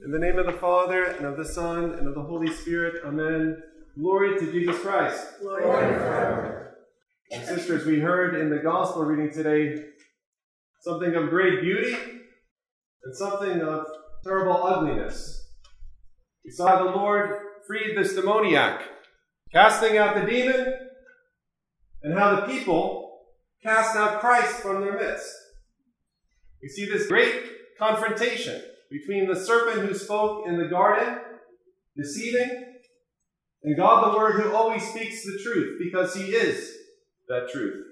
In the name of the Father, and of the Son, and of the Holy Spirit, Amen. Glory to Jesus Christ. Glory forever. And sisters, we heard in the Gospel reading today something of great beauty and something of terrible ugliness. We saw the Lord freed this demoniac, casting out the demon, and how the people cast out Christ from their midst. We see this great confrontation between the serpent who spoke in the garden, deceiving, and God the Word who always speaks the truth, because he is that truth.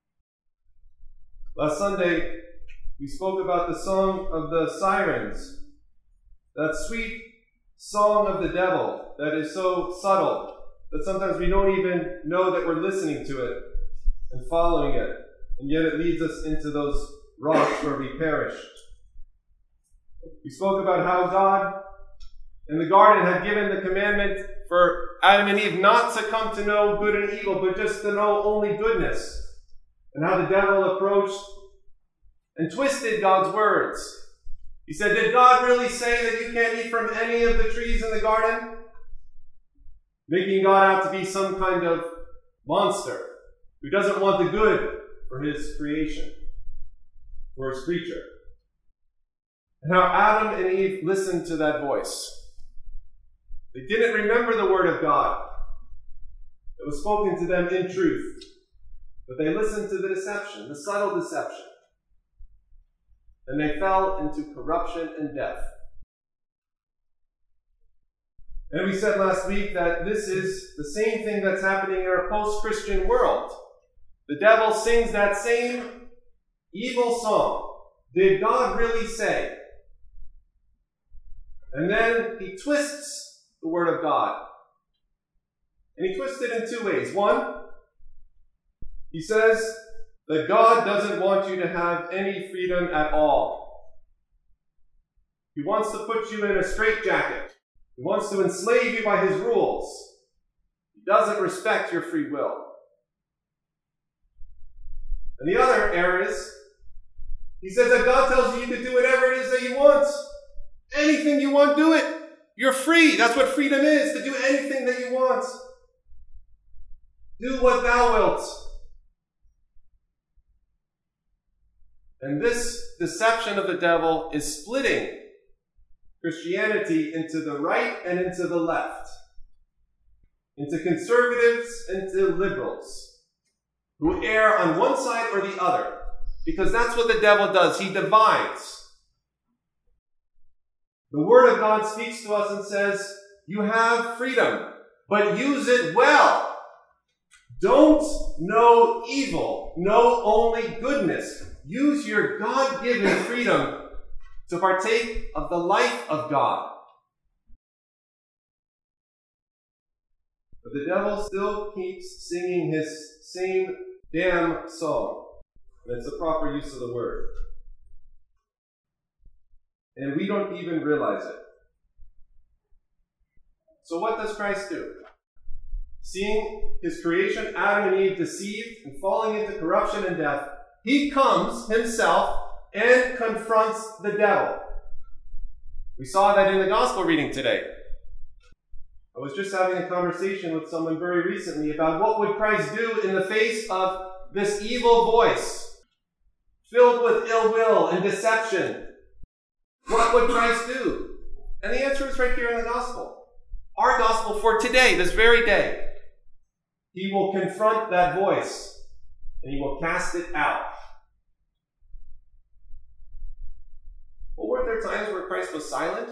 Last Sunday, we spoke about the song of the sirens, that sweet song of the devil that is so subtle that sometimes we don't even know that we're listening to it and following it, and yet it leads us into those rocks where we perish. We spoke about how God in the garden had given the commandment for Adam and Eve not to come to know good and evil, but just to know only goodness. And how the devil approached and twisted God's words. He said, did God really say that you can't eat from any of the trees in the garden? Making God out to be some kind of monster who doesn't want the good for his creation, for his creature. And how Adam and Eve listened to that voice. They didn't remember the word of God that was spoken to them in truth, but they listened to the deception, the subtle deception. And they fell into corruption and death. And we said last week that this is the same thing that's happening in our post-Christian world. The devil sings that same evil song. Did God really say? And then he twists the word of God. And he twists it in two ways. One, he says that God doesn't want you to have any freedom at all. He wants to put you in a straitjacket. He wants to enslave you by his rules. He doesn't respect your free will. And the other areas, he says that God tells you you can do whatever it is that you want. Anything you want, do it. You're free. That's what freedom is, to do anything that you want. Do what thou wilt. And this deception of the devil is splitting Christianity into the right and into the left, into conservatives and into liberals, who err on one side or the other, because that's what the devil does. He divides. The Word of God speaks to us and says, you have freedom, but use it well. Don't know evil. Know only goodness. Use your God-given freedom to partake of the life of God. But the devil still keeps singing his same damn song. And it's the proper use of the word. And we don't even realize it. So what does Christ do? Seeing his creation, Adam and Eve, deceived and falling into corruption and death, he comes himself and confronts the devil. We saw that in the gospel reading today. I was just having a conversation with someone very recently about what would Christ do in the face of this evil voice, filled with ill will and deception. What would Christ do? And the answer is right here in the gospel. Our gospel for today, this very day. He will confront that voice and he will cast it out. Well, weren't there times where Christ was silent?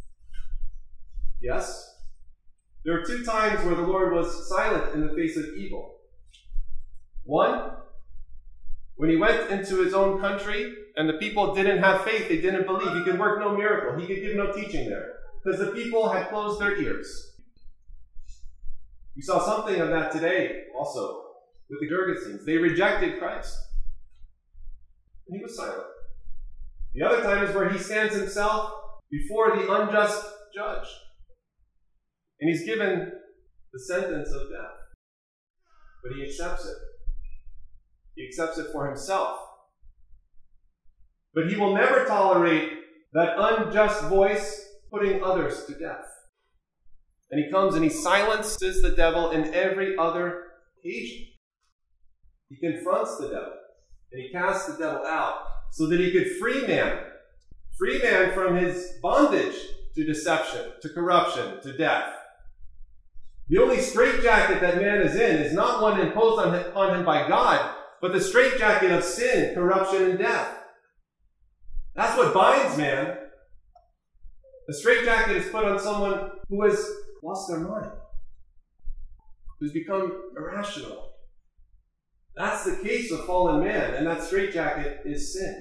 Yes. There are two times where the Lord was silent in the face of evil. One, when he went into his own country and the people didn't have faith, they didn't believe. He could work no miracle. He could give no teaching there because the people had closed their ears. We saw something of that today also with the Gergesenes. They rejected Christ. And he was silent. The other time is where he stands himself before the unjust judge. And he's given the sentence of death. But he accepts it. He accepts it for himself. But he will never tolerate that unjust voice putting others to death. And he comes and he silences the devil in every other occasion. He confronts the devil and he casts the devil out so that he could free man from his bondage to deception, to corruption, to death. The only straitjacket that man is in is not one imposed on him by God, but the straitjacket of sin, corruption, and death. That's what binds man. The straitjacket is put on someone who has lost their mind, who's become irrational. That's the case of fallen man, and that straitjacket is sin.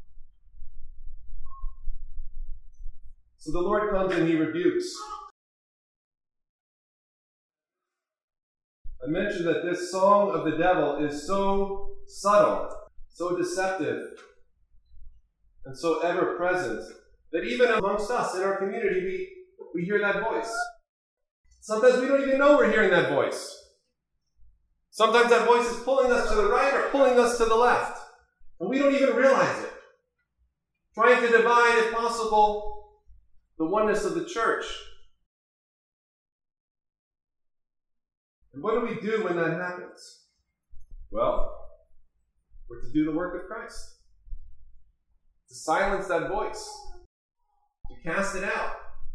So the Lord comes and he rebukes. I mentioned that this song of the devil is so subtle, so deceptive, and so ever-present that even amongst us in our community, we hear that voice. Sometimes we don't even know we're hearing that voice. Sometimes that voice is pulling us to the right or pulling us to the left, and we don't even realize it. Trying to divide, if possible, the oneness of the church. And what do we do when that happens? Well, we're to do the work of Christ. To silence that voice. To cast it out.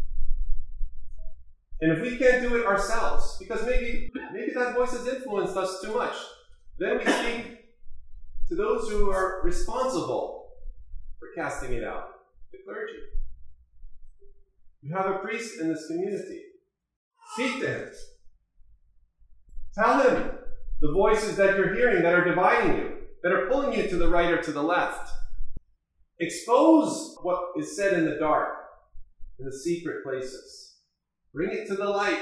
And if we can't do it ourselves, because maybe that voice has influenced us too much, then we speak to those who are responsible for casting it out, the clergy. You have a priest in this community. Speak to him. Tell him the voices that you're hearing that are dividing you, that are pulling you to the right or to the left. Expose what is said in the dark, in the secret places. Bring it to the light.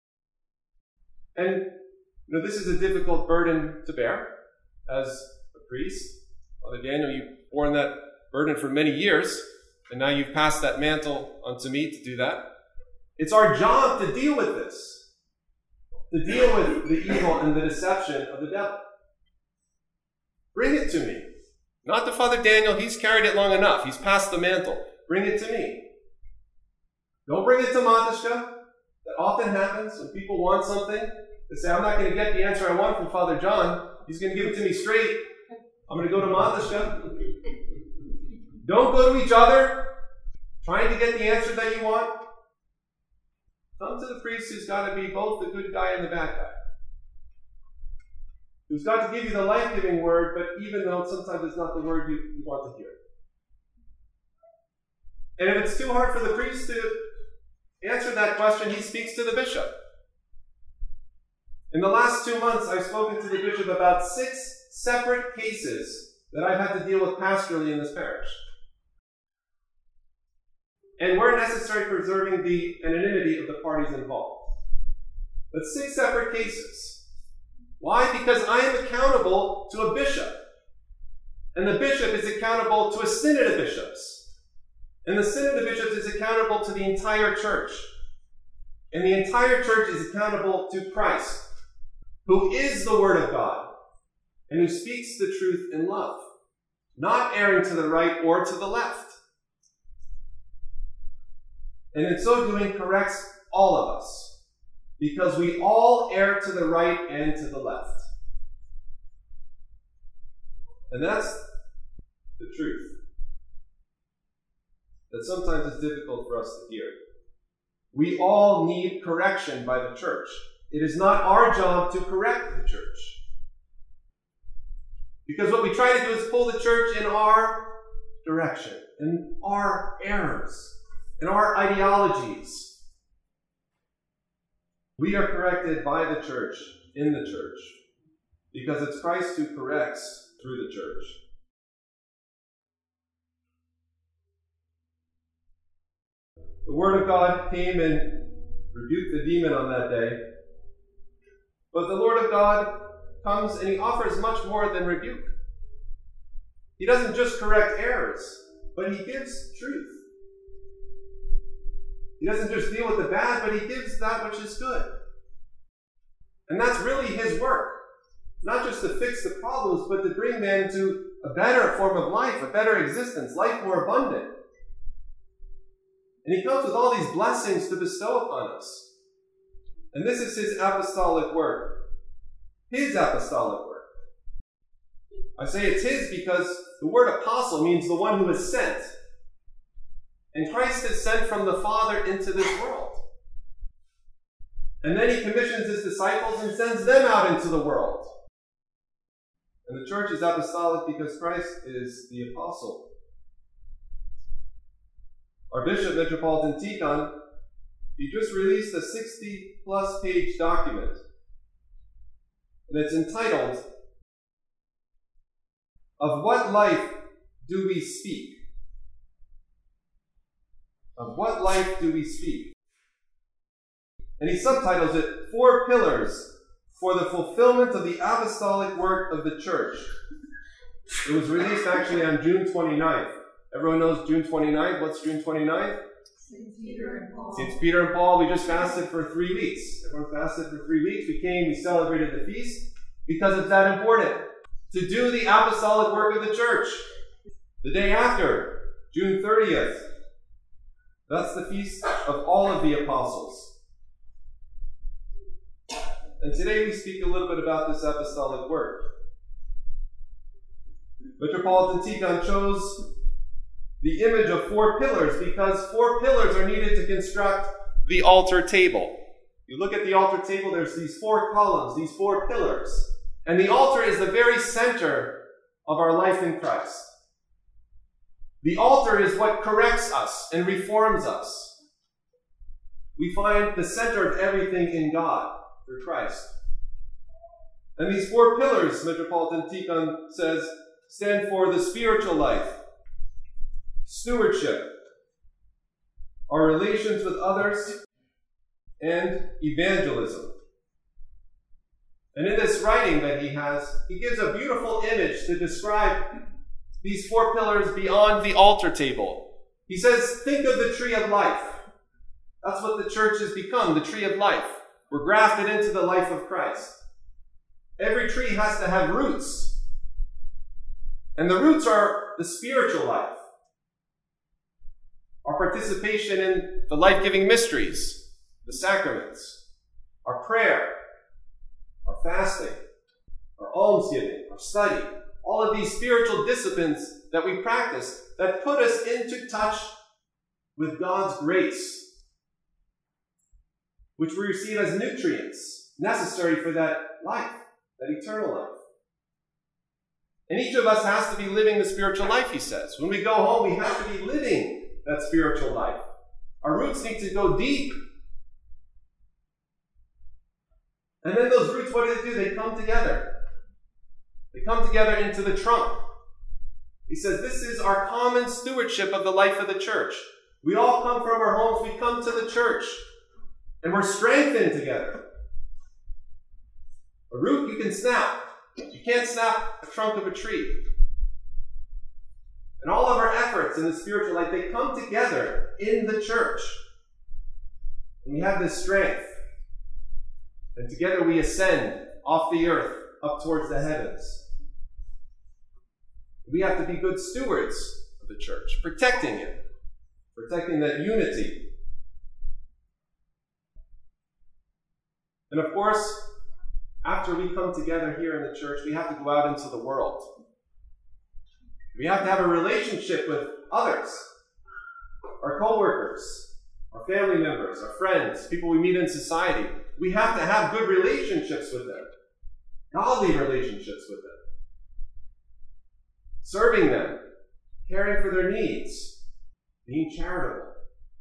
And this is a difficult burden to bear as a priest. Father Daniel, you've borne that burden for many years, and now you've passed that mantle onto me to do that. It's our job to deal with this, to deal with the evil and the deception of the devil. Bring it to me. Not to Father Daniel, he's carried it long enough. He's passed the mantle. Bring it to me. Don't bring it to Matishka. That often happens when people want something. They say, I'm not going to get the answer I want from Father John. He's going to give it to me straight. I'm going to go to Matishka. Don't go to each other trying to get the answer that you want. Come to the priest who's got to be both the good guy and the bad guy. Who's got to give you the life-giving word, but even though sometimes it's not the word you want to hear. And if it's too hard for the priest to answer that question, he speaks to the bishop. In the last 2 months, I've spoken to the bishop about 6 separate cases that I've had to deal with pastorally in this parish. And where necessary, preserving the anonymity of the parties involved. But 6 separate cases. Why? Because I am accountable to a bishop. And the bishop is accountable to a synod of bishops. And the synod of bishops is accountable to the entire church. And the entire church is accountable to Christ, who is the Word of God, and who speaks the truth in love, not erring to the right or to the left. And in so doing, corrects all of us, because we all err to the right and to the left. And that's the truth that sometimes is difficult for us to hear. We all need correction by the church. It is not our job to correct the church. Because what we try to do is pull the church in our direction, in our errors, in our ideologies. We are corrected by the church, in the church, because it's Christ who corrects through the church. The Word of God came and rebuked the demon on that day. But the Lord of God comes and he offers much more than rebuke. He doesn't just correct errors, but he gives truth. He doesn't just deal with the bad, but he gives that which is good. And that's really his work. Not just to fix the problems, but to bring man to a better form of life, a better existence, life more abundant. And he comes with all these blessings to bestow upon us. And this is his apostolic work. His apostolic work. I say it's his because the word apostle means the one who is sent. And Christ is sent from the Father into this world. And then he commissions his disciples and sends them out into the world. And the church is apostolic because Christ is the apostle. Our Bishop, Metropolitan Tikhon, he just released a 60-plus page document. And it's entitled, Of What Life Do We Speak? Of what life do we speak? And he subtitles it, 4 Pillars for the Fulfillment of the Apostolic Work of the Church. It was released actually on June 29th. Everyone knows June 29th. What's June 29th? St. Peter and Paul. St. Peter and Paul. We just fasted for 3 weeks. Everyone fasted for 3 weeks. We came, we celebrated the feast because it's that important to do the apostolic work of the church. The day after, June 30th, that's the feast of all of the apostles. And today we speak a little bit about this apostolic work. Metropolitan Tikhon chose the image of 4 pillars because 4 pillars are needed to construct the altar table. You look at the altar table, there's these 4 columns, these 4 pillars. And the altar is the very center of our life in Christ. The altar is what corrects us and reforms us. We find the center of everything in God through Christ. And these 4 pillars, Metropolitan Tikhon says, stand for the spiritual life, stewardship, our relations with others, and evangelism. And in this writing that he has, he gives a beautiful image to describe these 4 pillars beyond the altar table. He says, think of the tree of life. That's what the church has become, the tree of life. We're grafted into the life of Christ. Every tree has to have roots. And the roots are the spiritual life. Our participation in the life-giving mysteries, the sacraments, our prayer, our fasting, our almsgiving, our study, all of these spiritual disciplines that we practice that put us into touch with God's grace, which we receive as nutrients necessary for that life, that eternal life. And each of us has to be living the spiritual life, he says. When we go home, we have to be living that spiritual life. Our roots need to go deep. And then those roots, what do? They come together. They come together into the trunk. He says this is our common stewardship of the life of the church. We all come from our homes, we come to the church, and we're strengthened together. A root you can snap. You can't snap a trunk of a tree. And all of our efforts in the spiritual life, they come together in the church. And we have this strength. And together we ascend off the earth up towards the heavens. We have to be good stewards of the church, protecting it, protecting that unity. And of course, after we come together here in the church, we have to go out into the world. We have to have a relationship with others, our co-workers, our family members, our friends, people we meet in society. We have to have good relationships with them, godly relationships with them, serving them, caring for their needs, being charitable,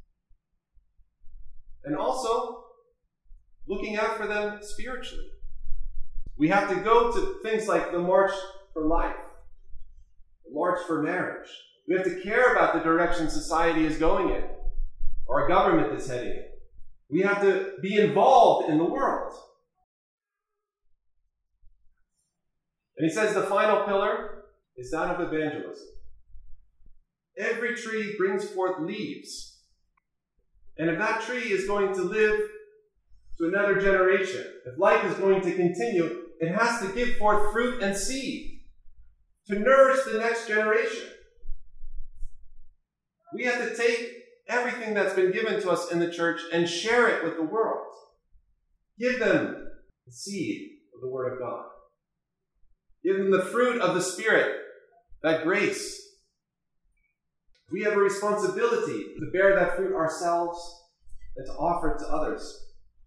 and also looking out for them spiritually. We have to go to things like the March for Life, the March for Marriage. We have to care about the direction society is going in, or our government is heading in. We have to be involved in the world. And he says the final pillar is that of evangelism. Every tree brings forth leaves. And if that tree is going to live to another generation, if life is going to continue, it has to give forth fruit and seed to nourish the next generation. We have to take everything that's been given to us in the church and share it with the world. Give them the seed of the Word of God. Give them the fruit of the Spirit, that grace. We have a responsibility to bear that fruit ourselves and to offer it to others.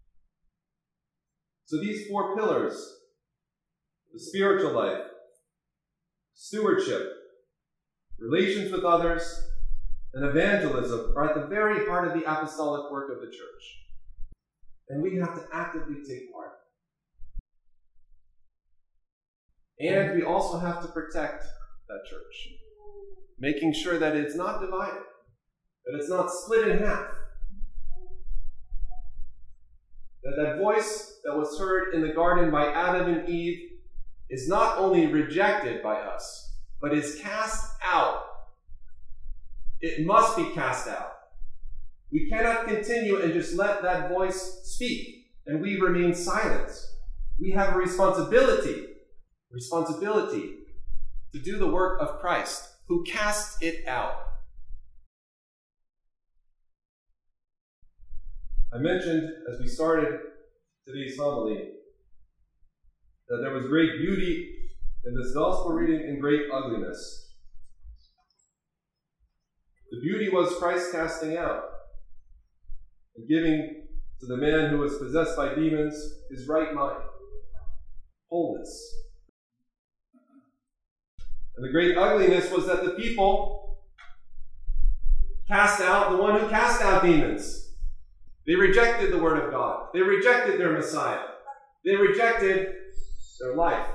So these 4 pillars, the spiritual life, stewardship, relations with others, and evangelism are at the very heart of the apostolic work of the church. And we have to actively take part. And we also have to protect that church, making sure that it's not divided, that it's not split in half, that voice that was heard in the garden by Adam and Eve is not only rejected by us, but is cast out. It must be cast out. We cannot continue and just let that voice speak and we remain silent. We have a responsibility to do the work of Christ, who cast it out. I mentioned as we started today's homily that there was great beauty in this gospel reading and great ugliness. The beauty was Christ casting out and giving to the man who was possessed by demons his right mind, wholeness. And the great ugliness was that the people cast out the one who cast out demons. They rejected the Word of God. They rejected their Messiah. They rejected their life.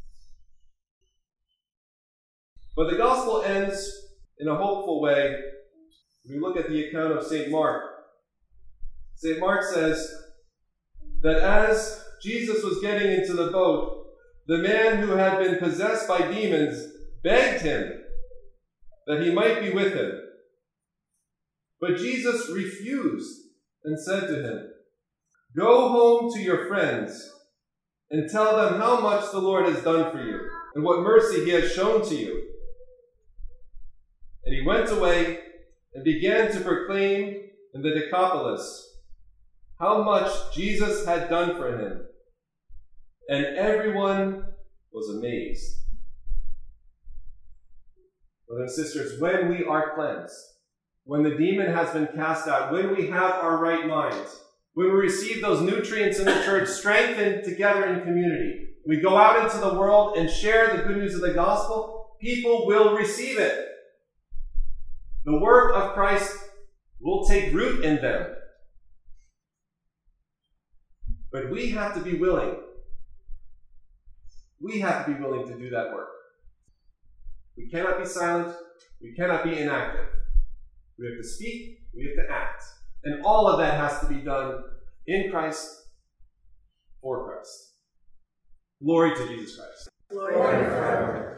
But the gospel ends in a hopeful way. We look at the account of St. Mark. St. Mark says that as Jesus was getting into the boat, the man who had been possessed by demons begged him that he might be with him. But Jesus refused and said to him, "Go home to your friends and tell them how much the Lord has done for you and what mercy he has shown to you." And he went away and began to proclaim in the Decapolis how much Jesus had done for him. And everyone was amazed. Brothers and sisters, when we are cleansed, when the demon has been cast out, when we have our right mind, when we receive those nutrients in the church, strengthened together in community, we go out into the world and share the good news of the gospel, people will receive it. The work of Christ will take root in them. But we have to be willing. We have to be willing to do that work. We cannot be silent. We cannot be inactive. We have to speak. We have to act. And all of that has to be done in Christ, for Christ. Glory to Jesus Christ. Glory forever.